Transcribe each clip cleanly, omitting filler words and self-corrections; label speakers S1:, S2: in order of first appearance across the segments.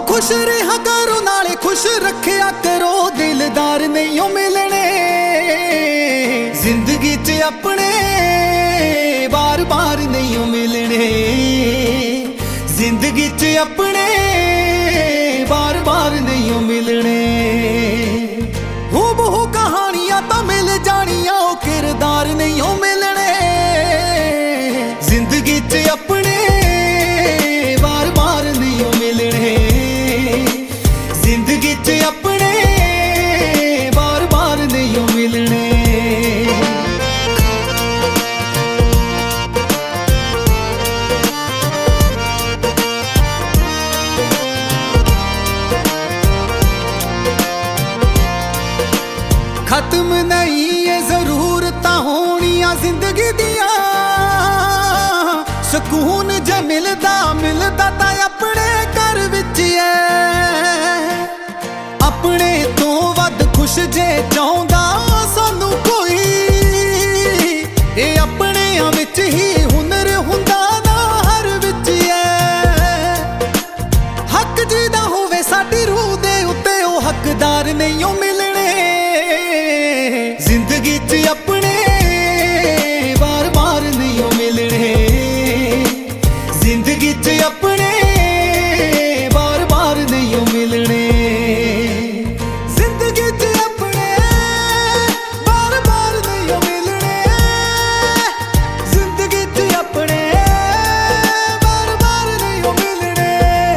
S1: खुश रहा करो नाले खुश रखिया करो, दिलदार नहीं मिलने जिंदगी च अपने, बार बार नहीं मिलने जिंदगी च अपने, बार बार नहीं मिलने। हूबहू कहानियां तो मिल जानियां, ओ किरदार नहीं मिलने जिंदगी च अपने, बार बार नहीं मिलने जिंदगी च अपने, बार बार नहीं मिलने। खत्म नहीं ये जरूरतां होनियां जिंदगी दियां, सुकून जे मिलदा मिलदा तां अपने घर विच है। अपने तो वध खुश जे चाहुंदा सानू कोई, ये अपनियां विच ही हुनर हुंदा ना हर विच है। हक जीदा होवे साडी रूह दे उत्ते, ओ हकदार नहीं मिलने जिंदगी च अपने, बार बार नहीं मिलने जिंदगी च अपने, बार बार नहीं मिलने जिंदगी च अपने, बार बार नहीं मिलने जिंदगी च अपने, बार बार नहीं मिलने।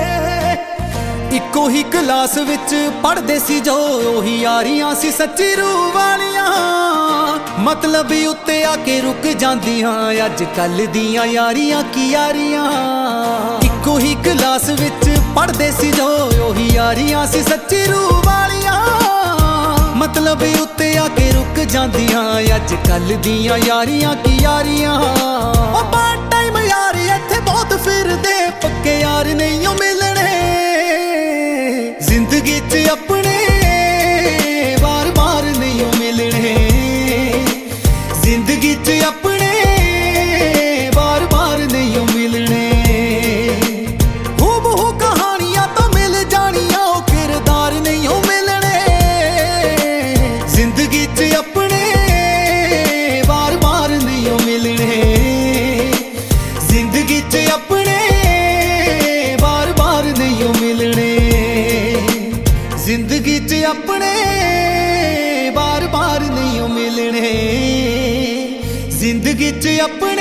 S1: इको ही क्लास विच पढ़दे सी जो, ओही यारियां सी सच्ची रूह वालियां, मतलब उत्ते आके रुक जांदियां अज कल दियां यारियां की Yaariyan. Eco he class which पढ़दे सी जो, ओही यारियां सी सच्ची रूह वालियां, मतलब उत्ते आके रुक जांदियां अज कल दियां यारियां की यारियां। ओ पार्ट टाइम यार इत्थे बहुत फिरदे, पक्के यार नहीं मिलने जिंदगी च अपने, बार बार नहीं मिलने जिंदगी च अपने, बार बार नहीं मिलने। हूबहू कहानियां तो मिल जानियां, ओ किरदार नहीं मिलने जिंदगी च अपने, बार बार नहीं मिलने जिंदगी च अपने, बार बार नहीं मिलने जिंदगी च अपने, बार बार नहीं मिलने जिंदगी च अपने।